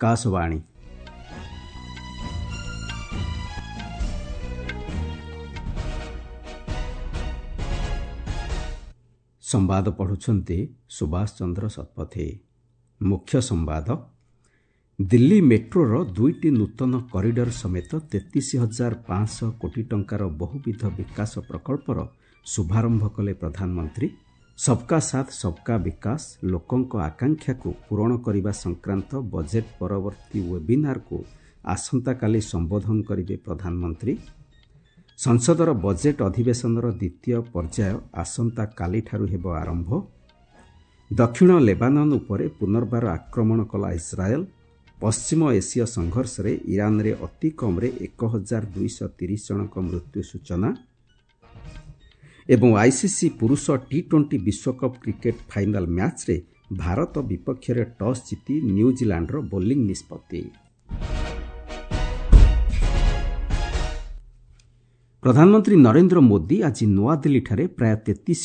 आकाशवाणी। संवाद पढ़ुछंती सुभाष चंद्र शतपथी। मुख्य संवाद, दिल्ली मेट्रोर 2टी नूतन कॉरिडोर समेत 33,500 कोटी टंकार बहुविध विकास प्रकल्पर शुभारंभ कले प्रधानमंत्री। सबका साथ सबका विकास लोकंक आकांक्षा को पूरण करने संक्रांत बजेट परवर्ती वेबिनार को आसंता काली संबोधन करेंगे प्रधानमंत्री। संसदर बजेट अधिवेशनर द्वितीय पर्याय आसंता काली ठारू हेब आरंभ। दक्षिण लेबानन उपरे पुनर्बार आक्रमण कला इस्राएल। पश्चिम एसीय संघर्ष रे ईरान रे अति कम रे 1230 जनक मृत्यु सूचना। एवं आईसीसी पुरुष टी20 विश्वकप क्रिकेट फाइनाल मैच रे भारत विपक्ष रे टॉस जीति न्यूजीलैंड रो बोलिंग निष्पत्ति। प्रधानमंत्री नरेंद्र मोदी आज नूआदिल्ली ठारे प्राय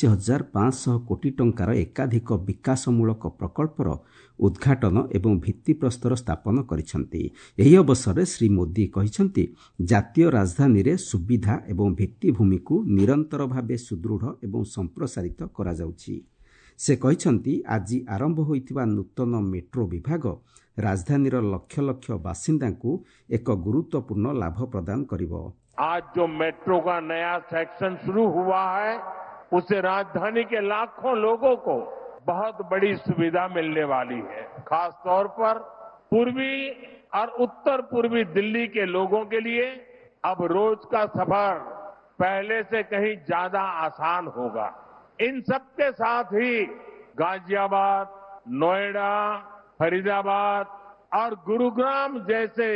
33,500 कोटी टंकार एकाधिक विकासमूलक प्रकल्पर उद्घाटन एवं भित्तिप्रस्तर स्थापन करिसंती। एही अवसर श्री मोदी कहिसंती जातीय राजधानी रे सुविधा एवं भित्तिभूमि को निरंतर भावे सुदृढ़ एवं संप्रसारित करा जाउछि। से कहिसंती आज आरंभ होइतिबा नूतन मेट्रो विभाग राजधानीर लक्ष लक्ष बासिंदा को एक गुरुत्वपूर्ण लाभ प्रदान करिवो। आज जो मेट्रो का नया सेक्शन शुरू हुआ है उससे राजधानी के लाखों लोगों को बहुत बड़ी सुविधा मिलने वाली है। खास तौर पर पूर्वी और उत्तर पूर्वी दिल्ली के लोगों के लिए अब रोज का सफर पहले से कहीं ज्यादा आसान होगा। इन सबके साथ ही गाजियाबाद, नोएडा, फरीदाबाद और गुरुग्राम जैसे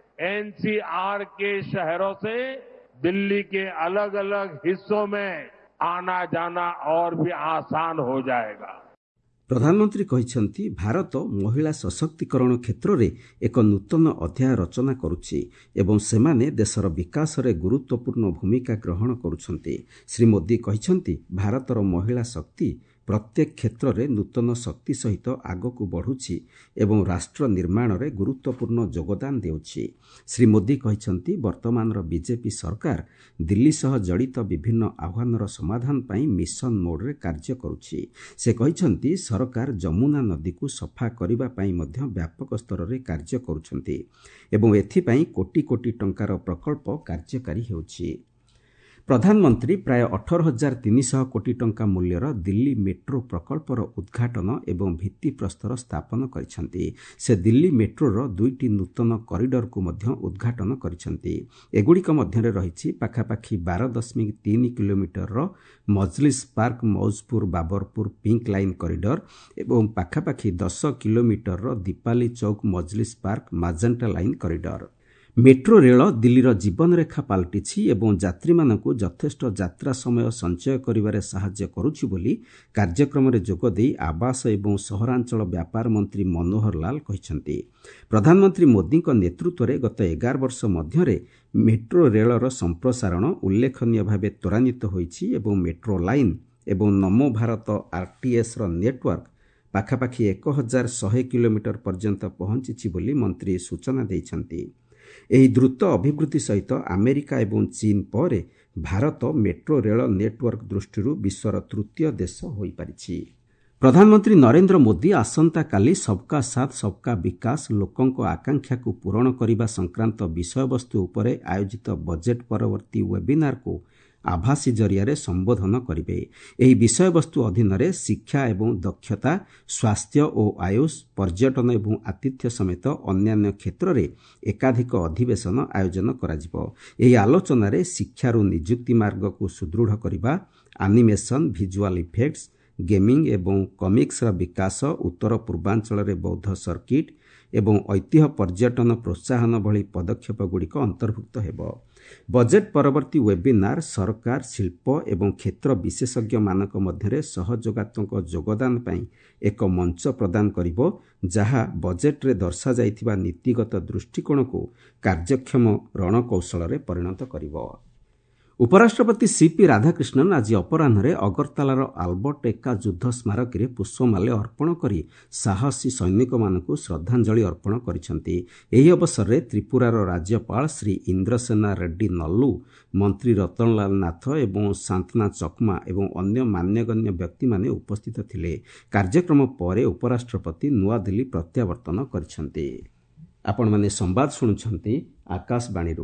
एनसीआर के शहरों से दिल्ली के अलग अलग हिस्सों में आना जाना और भी आसान हो जाएगा। प्रधानमंत्री कहिसंती भारत महिला सशक्तिकरण क्षेत्र में एक नूतन अध्याय रचना करुछि एवं सेमाने देशर विकास रे गुरुत्वपूर्ण भूमिका ग्रहण करुछंती। श्री मोदी कहिसंती भारतर महिला शक्ति प्रत्येक क्षेत्र में नूतन शक्ति सहित आगक बढ़ुछि एवं राष्ट्र निर्माण रे गुरुत्वपूर्ण योगदान देउछि। श्री मोदी कहिसंती वर्तमान बीजेपी सरकार दिल्ली सह जड़ित विभिन्न आह्वानर समाधान पई मिशन मोड रे कार्य करुछि। से कहिसंती सरकार जमुना नदी को सफा करिबा पई मध्य व्यापक स्तर रे कार्य करुछंती एवं एथि पई कोटी कोटी टंकार प्रकल्प कार्यकारी हेउछि। प्रधानमंत्री प्राय 18,300 कोटी टंका मूल्यर दिल्ली मेट्रो प्रकल्पर उद्घाटन एवं भित्तिप्रस्तर स्थापन करिसंती। से दिल्ली मेट्रोर 2टी नूतन कॉरिडोर को मध्य उद्घाटन करिसंती। एगुड़िक मध्यरे रहिछि पाखापाखि 12.3 kilometre Majlis park Maujpur Babarpur pink line corridor एवं पाखापाखि 10 kilometre Deepali Chowk Majlis park magenta line corridor. Metro rail दिल्लीर जीवन रेखा पलटिछि एवं यात्री मानकु यथेष्ट यात्रा समय संचय करिबारे सहाय्य करुछि बोली कार्यक्रम रे जोग देई आवास एवं सहरांचल व्यापार मंत्री मनोहर लाल कहिसंती। प्रधानमंत्री मोदी को नेतृत्व रे गत 11 वर्ष मध्यरे मेट्रो रेलर संप्रसारण उल्लेखनीय भावे त्वरान्वित होइछि एवं मेट्रो लाइन एवं नमो भारत आरटीएस रो नेटवर्क पाखापाखि 1,100 किलोमीटर पर्यंत पहुंचिछि बोली मंत्री सूचना दैछंती। एही द्रुत अभिवृद्धि सहित अमेरिका एवं चीन पर भारत मेट्रो रेल नेटवर्क दृष्टि विश्वर तृतीय देश होई परिछि। प्रधानमंत्री नरेंद्र मोदी आसंता काली सबका साथ सबका विकास लोकंक आकांक्षा को पूरण करने संक्रांत विषयवस्तु उपरे आयोजित बजेट परवर्ती वेबिनार को आभासी जरिया संबोधन करिवे। एही विषयवस्तु अधीन रे शिक्षा एवं दक्षता, स्वास्थ्य और आयुष, पर्यटन एवं आतिथ्य समेत अन्यान्य क्षेत्र रे एकाधिक अधिवेशन आयोजन कराजिबो। एही आलोचना रे शिक्षारू नियुक्ति मार्ग को सुदृढ़ करिबा, एनिमेशन, विजुअल इफेक्ट्स, गेमिंग एवं कॉमिक्स रा विकास, उत्तर पूर्वांचल रे बौद्ध सर्किट एवं ऐतिह्य पर्यटन प्रोत्साहन भली पदक्षेप गुड़िक अंतर्भुक्त हेबो। बजेट परवर्ती वेबिनार सरकार, शिल्प एवं क्षेत्र विशेषज्ञ मानक मध्यरे सहयोगात्मक योगदान पई एक मंच प्रदान करिबो, जहा बजेट रे दर्शा जाइथिबा नीतिगत दृष्टिकोण को कार्यक्षम रणकौशल रे परिणत करिबो। ଉପରାଷ୍ଟ୍ରପତି ସିପି ରାଧାକ୍ରିଷ୍ଣନ୍ ଆଜି ଅପରାହ୍ନରେ ଅଗରତାଲାର ଆଲବର୍ଟ ଏକା ଯୁଦ୍ଧ ସ୍ମାରକୀରେ ପୁଷ୍ପମାଲ୍ୟ ଅର୍ପଣ କରି ସାହସୀ ସୈନିକମାନଙ୍କୁ ଶ୍ରଦ୍ଧାଞ୍ଜଳି ଅର୍ପଣ କରିଛନ୍ତି। ଏହି ଅବସରରେ ତ୍ରିପୁରାର ରାଜ୍ୟପାଳ ଶ୍ରୀ ଇନ୍ଦ୍ରସେନା ରେଡ୍ଡି ନଲ୍ଲୁ, ମନ୍ତ୍ରୀ ରତନଲାଲ ନାଥ ଏବଂ ସାନ୍ତନା ଚକମା ଏବଂ ଅନ୍ୟ ମାନ୍ୟଗଣ୍ୟ ବ୍ୟକ୍ତିମାନେ ଉପସ୍ଥିତ ଥିଲେ। କାର୍ଯ୍ୟକ୍ରମ ପରେ ଉପରାଷ୍ଟ୍ରପତି ନୂଆଦିଲ୍ଲୀ ପ୍ରତ୍ୟାବର୍ତ୍ତନ କରିଛନ୍ତି। ଆପଣମାନେ ସମ୍ବାଦ ଶୁଣୁଛନ୍ତି ଆକାଶବାଣୀରୁ।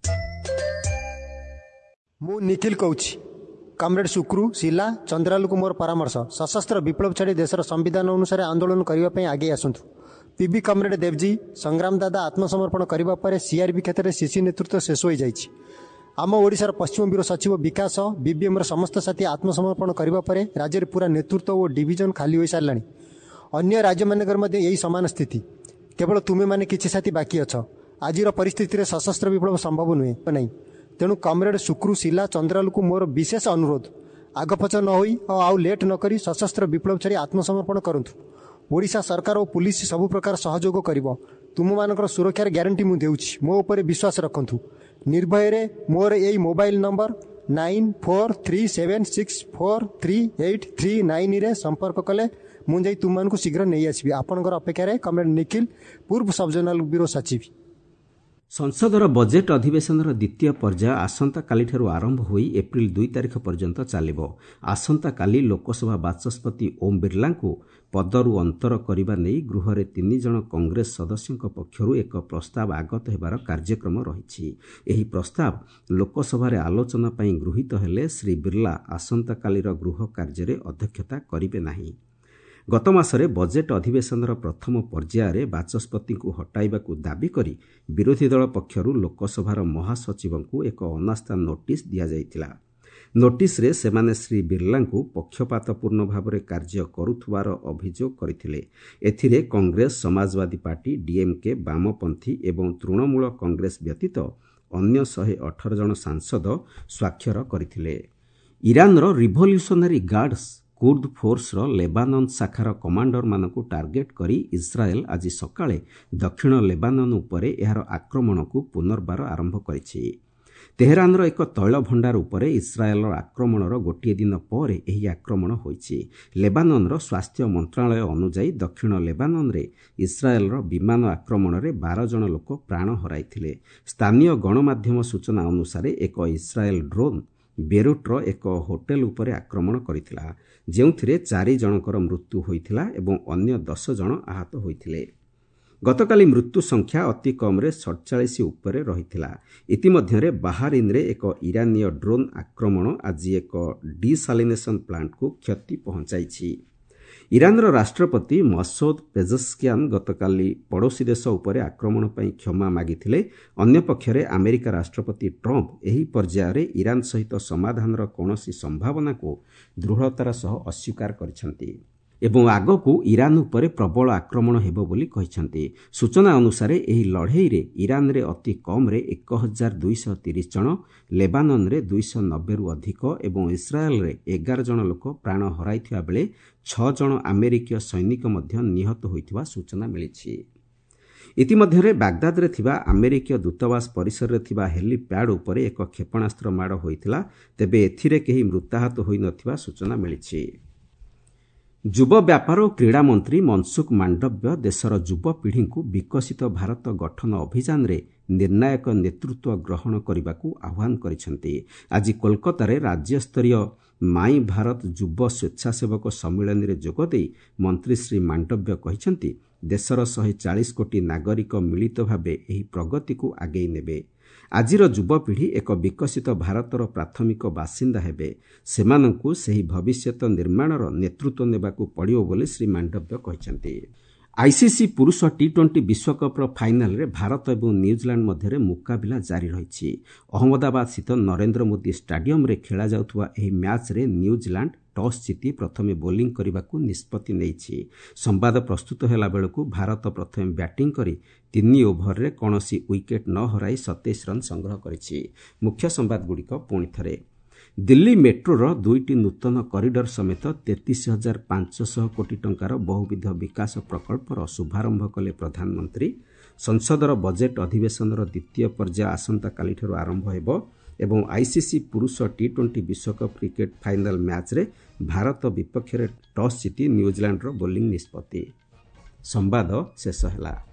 ମୁଁ ନିଖିଲ କହୁଛି। କମ୍ରେଡ୍ ଶୁକ୍ରୁ, ଶିଲା, ଚନ୍ଦ୍ରାଲୁକୁ ମୋର ପରାମର୍ଶ, ସଶସ୍ତ୍ର ବିପ୍ଳବ ଛାଡ଼ି ଦେଶର ସମ୍ବିଧାନ ଅନୁସାରେ ଆନ୍ଦୋଳନ କରିବା ପାଇଁ ଆଗେଇ ଆସନ୍ତୁ। ପିବି କମ୍ରେଡ୍ ଦେବଜୀ, ସଂଗ୍ରାମ ଦାଦା ଆତ୍ମସମର୍ପଣ କରିବା ପରେ ସିଆର୍ପି କ୍ଷେତ୍ରରେ ସିସି ନେତୃତ୍ୱ ଶେଷ ହୋଇଯାଇଛି। ଆମ ଓଡ଼ିଶାର ପଶ୍ଚିମ ବ୍ୟୁରୋ ସଚିବ ବିକାଶ, ବିବିଏମ୍ର ସମସ୍ତ ସାଥୀ ଆତ୍ମସମର୍ପଣ କରିବା ପରେ ରାଜ୍ୟରେ ପୁରା ନେତୃତ୍ୱ ଓ ଡିଭିଜନ ଖାଲି ହୋଇସାରିଲାଣି। ଅନ୍ୟ ରାଜ୍ୟମାନଙ୍କର ମଧ୍ୟ ଏହି ସମାନ ସ୍ଥିତି। କେବଳ ତୁମେମାନେ କିଛି ସାଥୀ ବାକି ଅଛ। ଆଜିର ପରିସ୍ଥିତିରେ ସଶସ୍ତ୍ର ବିପ୍ଳବ ସମ୍ଭବ ନୁହେଁ ନାହିଁ। ତେଣୁ କମ୍ରେଡ୍ ଶୁକ୍ରୁ, ଶିଲା, ଚନ୍ଦ୍ରାଲୁକୁ ମୋର ବିଶେଷ ଅନୁରୋଧ, ଆଗପଛ ନ ହୋଇ ଆଉ ଲେଟ୍ ନ କରି ସଶସ୍ତ୍ର ବିପ୍ଳବ ଛାଡ଼ି ଆତ୍ମସମର୍ପଣ କରନ୍ତୁ। ଓଡ଼ିଶା ସରକାର ଓ ପୁଲିସ ସବୁ ପ୍ରକାର ସହଯୋଗ କରିବ। ତୁମମାନଙ୍କର ସୁରକ୍ଷାର ଗ୍ୟାରେଣ୍ଟି ମୁଁ ଦେଉଛି। ମୋ ଉପରେ ବିଶ୍ୱାସ ରଖନ୍ତୁ। ନିର୍ଭୟରେ ମୋର ଏହି ମୋବାଇଲ ନମ୍ବର 9437643839ରେ ସମ୍ପର୍କ କଲେ ମୁଁ ଯାଇ ତୁମମାନଙ୍କୁ ଶୀଘ୍ର ନେଇ ଆସିବି। ଆପଣଙ୍କର ଅପେକ୍ଷାରେ କମ୍ରେଡ୍ ନିଖିଲ, ପୂର୍ବ ସବଜୋନାଲ ବ୍ୟୁରୋ ସଚିବ। ସଂସଦର ବଜେଟ୍ ଅଧିବେଶନର ଦ୍ୱିତୀୟ ପର୍ଯ୍ୟାୟ ଆସନ୍ତାକାଲିଠାରୁ ଆରମ୍ଭ ହୋଇ ଏପ୍ରିଲ 2 ତାରିଖ ପର୍ଯ୍ୟନ୍ତ ଚାଲିବ। ଆସନ୍ତାକାଲି ଲୋକସଭା ବାଚସ୍ପତି ଓମ୍ ବିର୍ଲାଙ୍କୁ ପଦରୁ ଅନ୍ତର କରିବା ନେଇ ଗୃହରେ 3 ଜଣ କଂଗ୍ରେସ ସଦସ୍ୟଙ୍କ ପକ୍ଷରୁ ଏକ ପ୍ରସ୍ତାବ ଆଗତ ହେବାର କାର୍ଯ୍ୟକ୍ରମ ରହିଛି। ଏହି ପ୍ରସ୍ତାବ ଲୋକସଭାରେ ଆଲୋଚନା ପାଇଁ ଗୃହୀତ ହେଲେ ଶ୍ରୀ ବିର୍ଲା ଆସନ୍ତାକାଲିର ଗୃହ କାର୍ଯ୍ୟରେ ଅଧ୍ୟକ୍ଷତା କରିବେ ନାହିଁ। ଗତ ମାସରେ ବଜେଟ୍ ଅଧିବେଶନର ପ୍ରଥମ ପର୍ଯ୍ୟାୟରେ ବାଚସ୍ପତିଙ୍କୁ ହଟାଇବାକୁ ଦାବି କରି ବିରୋଧୀ ଦଳ ପକ୍ଷରୁ ଲୋକସଭାର ମହାସଚିବଙ୍କୁ ଏକ ଅନାସ୍ଥା ନୋଟିସ୍ ଦିଆଯାଇଥିଲା। ନୋଟିସ୍ରେ ସେମାନେ ଶ୍ରୀ ବିର୍ଲାଙ୍କୁ ପକ୍ଷପାତପୂର୍ଣ୍ଣ ଭାବରେ କାର୍ଯ୍ୟ କରୁଥିବାର ଅଭିଯୋଗ କରିଥିଲେ। ଏଥିରେ କଂଗ୍ରେସ, ସମାଜବାଦୀ ପାର୍ଟି, ଡିଏମ୍କେ, ବାମପନ୍ଥୀ ଏବଂ ତୃଣମୂଳ କଂଗ୍ରେସ ବ୍ୟତୀତ ଅନ୍ୟ 118 ଜଣ ସାଂସଦ ସ୍ୱାକ୍ଷର କରିଥିଲେ। ଇରାନର ରିଭଲ୍ୟୁସନାରୀ ଗାର୍ଡସ୍ କୁର୍ଦ ଫୋର୍ସର ଲେବାନନ ଶାଖାର କମାଣ୍ଡରମାନଙ୍କୁ ଟାର୍ଗେଟ୍ କରି ଇସ୍ରାଏଲ ଆଜି ସକାଳେ ଦକ୍ଷିଣ ଲେବାନନ ଉପରେ ଏହାର ଆକ୍ରମଣକୁ ପୁନର୍ବାର ଆରମ୍ଭ କରିଛି। ତେହେରାନର ଏକ ତୈଳ ଭଣ୍ଡାର ଉପରେ ଇସ୍ରାଏଲର ଆକ୍ରମଣର ଗୋଟିଏ ଦିନ ପରେ ଏହି ଆକ୍ରମଣ ହୋଇଛି। ଲେବାନନର ସ୍ୱାସ୍ଥ୍ୟ ମନ୍ତ୍ରଣାଳୟ ଅନୁଯାୟୀ ଦକ୍ଷିଣ ଲେବାନନରେ ଇସ୍ରାଏଲର ବିମାନ ଆକ୍ରମଣରେ 12 ଜଣ ଲୋକ ପ୍ରାଣ ହରାଇଥିଲେ। ସ୍ଥାନୀୟ ଗଣମାଧ୍ୟମ ସୂଚନା ଅନୁସାରେ ଏକ ଇସ୍ରାଏଲ ଡ୍ରୋନ୍ ବେରୁଟ୍ର ଏକ ହୋଟେଲ ଉପରେ ଆକ୍ରମଣ କରିଥିଲା, ଯେଉଁଥିରେ 4 ଜଣଙ୍କର ମୃତ୍ୟୁ ହୋଇଥିଲା ଏବଂ ଅନ୍ୟ 10 ଜଣ ଆହତ ହୋଇଥିଲେ। ଗତକାଲି ମୃତ୍ୟୁ ସଂଖ୍ୟା ଅତି କମ୍ରେ 47 ଉପରେ ରହିଥିଲା। ଇତିମଧ୍ୟରେ ବାହାରିନ୍ରେ ଏକ ଇରାନୀୟ ଡ୍ରୋନ୍ ଆକ୍ରମଣ ଆଜି ଏକ ଡିସାଲିନେସନ୍ ପ୍ଲାଣ୍ଟକୁ କ୍ଷତି ପହଞ୍ଚାଇଛି। ଇରାନର ରାଷ୍ଟ୍ରପତି ମସୌଦ ପେଜେସ୍କିଆନ୍ ଗତକାଲି ପଡ଼ୋଶୀ ଦେଶ ଉପରେ ଆକ୍ରମଣ ପାଇଁ କ୍ଷମା ମାଗିଥିଲେ। ଅନ୍ୟପକ୍ଷରେ ଆମେରିକା ରାଷ୍ଟ୍ରପତି ଟ୍ରମ୍ପ ଏହି ପର୍ଯ୍ୟାୟରେ ଇରାନ ସହିତ ସମାଧାନର କୌଣସି ସମ୍ଭାବନାକୁ ଦୃଢ଼ତାର ସହ ଅସ୍ୱୀକାର କରିଛନ୍ତି ଏବଂ ଆଗକୁ ଇରାନ ଉପରେ ପ୍ରବଳ ଆକ୍ରମଣ ହେବ ବୋଲି କହିଛନ୍ତି। ସୂଚନା ଅନୁସାରେ ଏହି ଲଢ଼େଇରେ ଇରାନରେ ଅତି କମ୍ରେ 1230 ଜଣ, ଲେବାନନରେ 290ରୁ ଅଧିକ ଏବଂ ଇସ୍ରାଏଲରେ 11 ଜଣ ଲୋକ ପ୍ରାଣ ହରାଇଥିବା ବେଳେ 6 ଜଣ ଆମେରିକୀୟ ସୈନିକ ମଧ୍ୟ ନିହତ ହୋଇଥିବା ସୂଚନା ମିଳିଛି। ଇତିମଧ୍ୟରେ ବାଗଦାଦରେ ଥିବା ଆମେରିକୀୟ ଦୂତାବାସ ପରିସରରେ ଥିବା ହେଲିପ୍ୟାଡ୍ ଉପରେ ଏକ କ୍ଷେପଣାସ୍ତ୍ର ମାଡ଼ ହୋଇଥିଲା, ତେବେ ଏଥିରେ କେହି ମୃତାହତ ହୋଇନଥିବା ସୂଚନା ମିଳିଛି। ଯୁବ ବ୍ୟାପାର ଓ କ୍ରୀଡ଼ା ମନ୍ତ୍ରୀ ମନସୁଖ ମାଣ୍ଡବ୍ୟ ଦେଶର ଯୁବପିଢ଼ିଙ୍କୁ ବିକଶିତ ଭାରତ ଗଠନ ଅଭିଯାନରେ ନିର୍ଣ୍ଣାୟକ ନେତୃତ୍ୱ ଗ୍ରହଣ କରିବାକୁ ଆହ୍ୱାନ କରିଛନ୍ତି। ଆଜି କୋଲକାତାରେ ରାଜ୍ୟସ୍ତରୀୟ ମାଇ ଭାରତ ଯୁବ ସ୍ୱେଚ୍ଛାସେବକ ସମ୍ମିଳନୀରେ ଯୋଗଦେଇ ମନ୍ତ୍ରୀ ଶ୍ରୀ ମାଣ୍ଡବ୍ୟ କହିଛନ୍ତି, ଦେଶର 140 କୋଟି ନାଗରିକ ମିଳିତ ଭାବେ ଏହି ପ୍ରଗତିକୁ ଆଗେଇ ନେବେ। ଆଜିର ଯୁବପିଢ଼ି ଏକ ବିକଶିତ ଭାରତର ପ୍ରାଥମିକ ବାସିନ୍ଦା ହେବେ। ସେମାନଙ୍କୁ ସେହି ଭବିଷ୍ୟତ ନିର୍ମାଣର ନେତୃତ୍ୱ ନେବାକୁ ପଡ଼ିବ ବୋଲି ଶ୍ରୀ ମାଣ୍ଡବ୍ୟ କହିଛନ୍ତି। ଆଇସିସି ପୁରୁଷ ଟି20 ବିଶ୍ୱକପ୍ର ଫାଇନାଲରେ ଭାରତ ଏବଂ ନ୍ୟୁଜିଲାଣ୍ଡ ମଧ୍ୟରେ ମୁକାବିଲା ଜାରି ରହିଛି। ଅହମ୍ମଦାବାଦସ୍ଥିତ ନରେନ୍ଦ୍ର ମୋଦି ଷ୍ଟାଡିୟମରେ ଖେଳାଯାଉଥିବା ଏହି ମ୍ୟାଚ୍ରେ ନ୍ୟୁଜିଲାଣ୍ଡ ଟସ୍ ଜିତି ପ୍ରଥମେ ବୋଲିଂ କରିବାକୁ ନିଷ୍ପତ୍ତି ନେଇଛି। ସମ୍ବାଦ ପ୍ରସ୍ତୁତ ହେଲା ବେଳକୁ ଭାରତ ପ୍ରଥମେ ବ୍ୟାଟିଂ କରି 3 ଓଭରରେ କୌଣସି ୱିକେଟ୍ ନ ହରାଇ 27 ରନ୍ ସଂଗ୍ରହ କରିଛି। ମୁଖ୍ୟ ସମ୍ବାଦଗୁଡ଼ିକ ପୁଣିଥରେ। ଦିଲ୍ଲୀ ମେଟ୍ରୋର 2ଟି ନୂତନ କରିଡର ସମେତ 33,500 କୋଟି ଟଙ୍କାର ବହୁବିଧ ବିକାଶ ପ୍ରକଳ୍ପର ଶୁଭାରମ୍ଭ କଲେ ପ୍ରଧାନମନ୍ତ୍ରୀ। ସଂସଦର ବଜେଟ୍ ଅଧିବେଶନର ଦ୍ୱିତୀୟ ପର୍ଯ୍ୟାୟ ଆସନ୍ତାକାଲିଠାରୁ ଆରମ୍ଭ ହେବ। ଏବଂ ଆଇସିସି ପୁରୁଷ ଟି20 ବିଶ୍ୱକପ୍ କ୍ରିକେଟ୍ ଫାଇନାଲ୍ ମ୍ୟାଚ୍ରେ ଭାରତ ବିପକ୍ଷରେ ଟସ୍ ଜିତି ନ୍ୟୁଜିଲାଣ୍ଡର ବୋଲିଂ ନିଷ୍ପତ୍ତି। ସମ୍ବାଦ ଶେଷ ହେଲା।